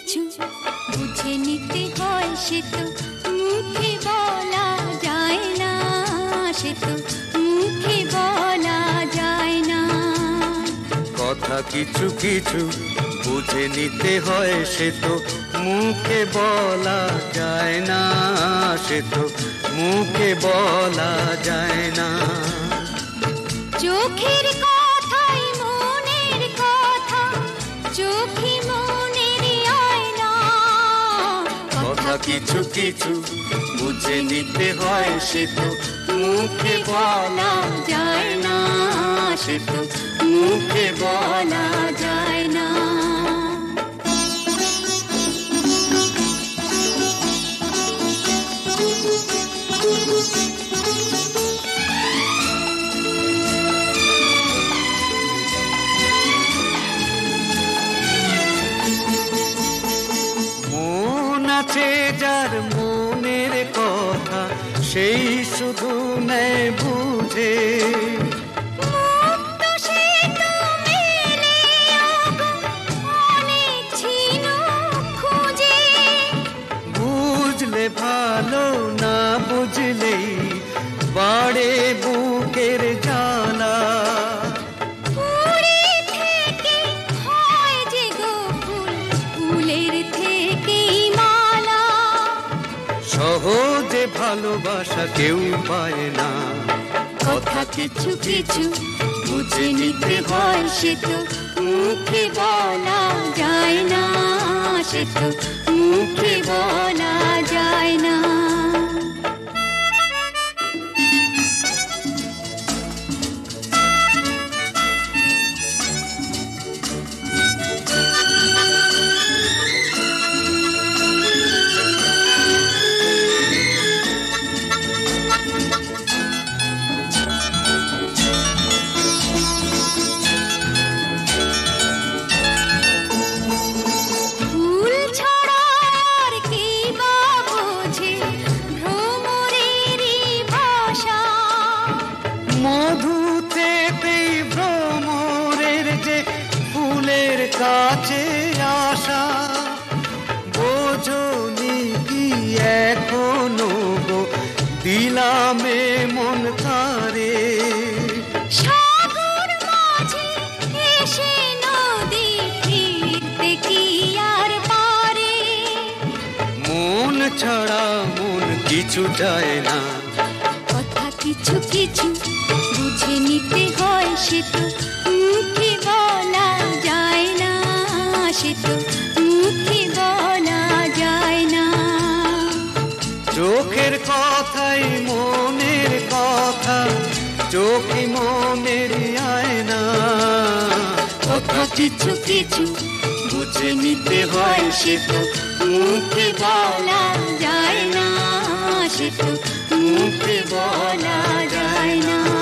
কিছু বুঝে নিতে হয়, সে তো মুখে বলা যায় না, সে তো মুখে বলা যায় না। কথা কিছু কিছু বুঝে নিতে হয়, সে তো মুখে বলা যায় না, সে তো মুখে বলা যায় না। চোখের কথাই মনের কথা, চোখে মনের আয়না। কথা কিছু কিছু বুঝে নিতে হয়, সে তো মুখে বলা যায় না, সে তো মুখে বলা যায় না। মন আছে যার মনের কথা, সেই শুধু নেয় বুঝে। মুক্ত সে তো মেলে আগো, অনেক ছিল খুঁজে। বুঝলে ভালো, না বুঝলেই বাড়ে বুকের জ্বালা। ফুলের থেকে হয় যে গো ফুল, ফুলের থেকেই মালা। সহজে ভালোবাসা কেউ পায় না। কথা কিছু কিছু বুঝে নিতে হয়, সে তো মুখে বলা যায় না, সে তো মুখে বলা যায় না। ফুল ছাড়া আর কি বা বোঝে ভ্রমরেরই ভাষা। মধুতে ভ্রমরের যে ফুলের কাছে আসা। বোঝনি কি এখনো গো দিলামে মন তারে। সাগর মাঝে এসে নদী ফিরতে কি আর পারে। মন ছাড়া মন কিছু চায় না। কথা কিছু কিছু বুঝে নিতে হয়, সে তো মুখে বলা যায় না, সে তো মুখে বলা যায় না। চোখের কথাই মনের কথা, চোখে মনের আয়না। কথা কিছু কিছু বুঝে নিতে হয়, সে তো মুখে বলা যায় না, সে তো মুখে বলা যায় না।